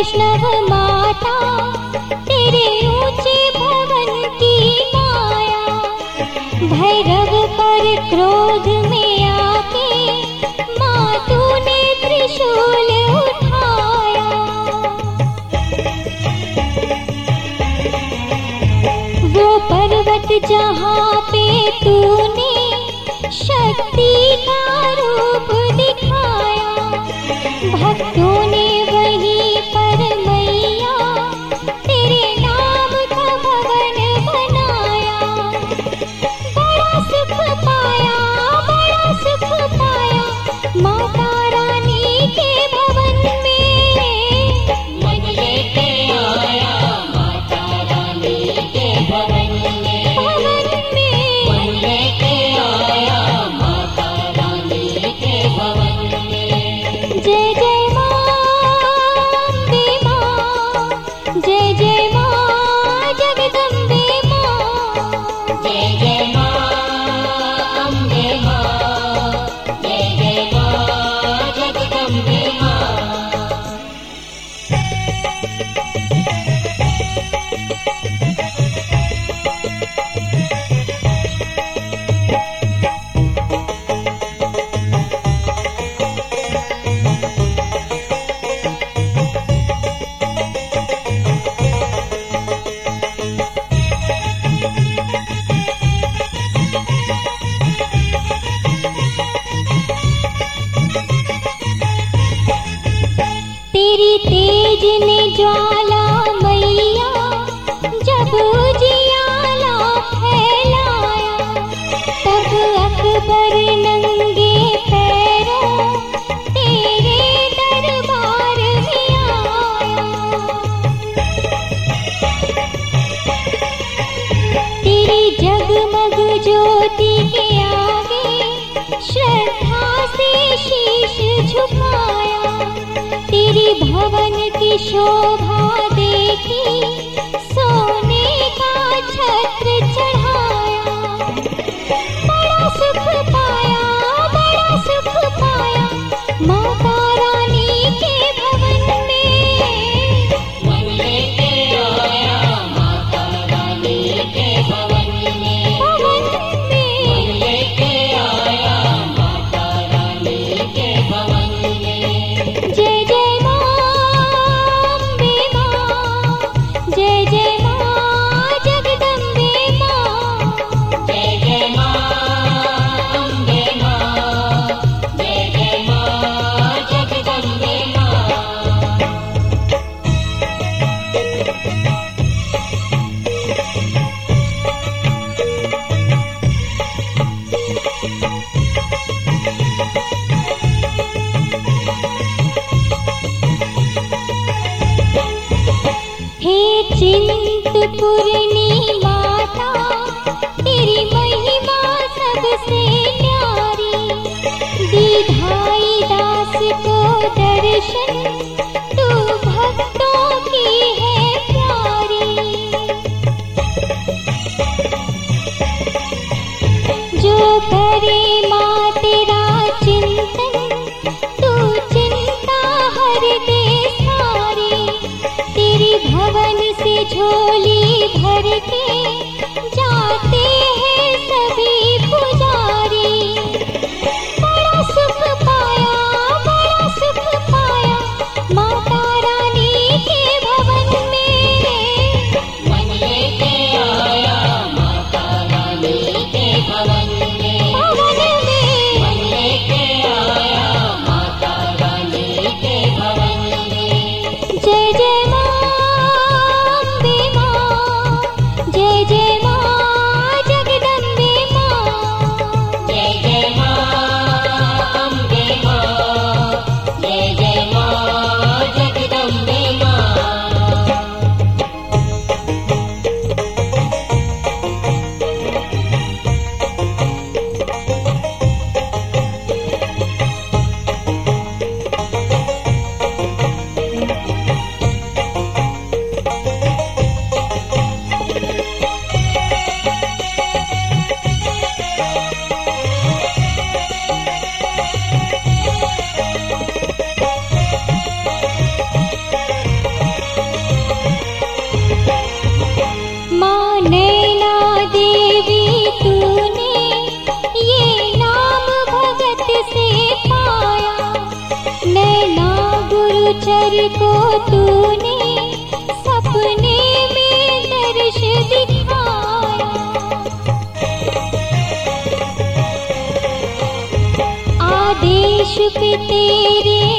वैष्णव माता तेरे ऊंचे भवन की माया, भैरव पर क्रोध में आके माँ तूने त्रिशूल उठाया। वो पर्वत जहाँ पे तूने शक्ति का रूप दिखाया, भक्तों ने वहीं पर मैया तेरे नाम का भवन बनाया। बड़ा सुख पाया, बड़ा सुख पाया माता रानी के भवन में। मन लेके आया माता रानी के भवन में, मन लेके आया माता रानी के भवन में। जय जय अम्बे माँ, जय जय माँ जगदम्बे माँ। जय जय माँ अम्बे माँ, जय जय माँ जगदम्बे माँ। तेरी तेज ने ज्वाला मैया जब उजियाला फैलाया, तब अकबर नंगे पैरों तेरे दरबार में आया। तेरी जगमग ज्योति के आगे श्रद्धा से शीश झुकाया। तेरी भवन की शोभा देखी सोने का छत्र चढ़ाया। बड़ा सुख पाया, बड़ा सुख पाया माता रानी के भवन में। मन लेके आया माता रानी के भवन में, मन लेके आया माता रानी के भवन में। जय जय अम्बे माँ, जय जय माँ जगदम्बे माँ। जय जय माँ अम्बे माँ, जय जय माँ जगदम्बे माँ। हे चिंतपूर्णी माता तेरी महिमा सबसे न्यारी, दीधाई दास को दर्शन तू भक्तों की है प्यारी। जो करे माँ तेरा चिंतन तू चिंता हर दे सारी। तेरी भवन से झोली भर के जाते हैं सभी पुजारी। बड़ा सुख पाया, बड़ा सुख पाया माता रानी के भवन में। मन लेके आया माता रानी के भवन में, मन लेके आया माता रानी के भवन में। जय जय अम्बे माँ, जय गोचर को तूने सपने में दर्श दिखाया। आदेश पे तेरे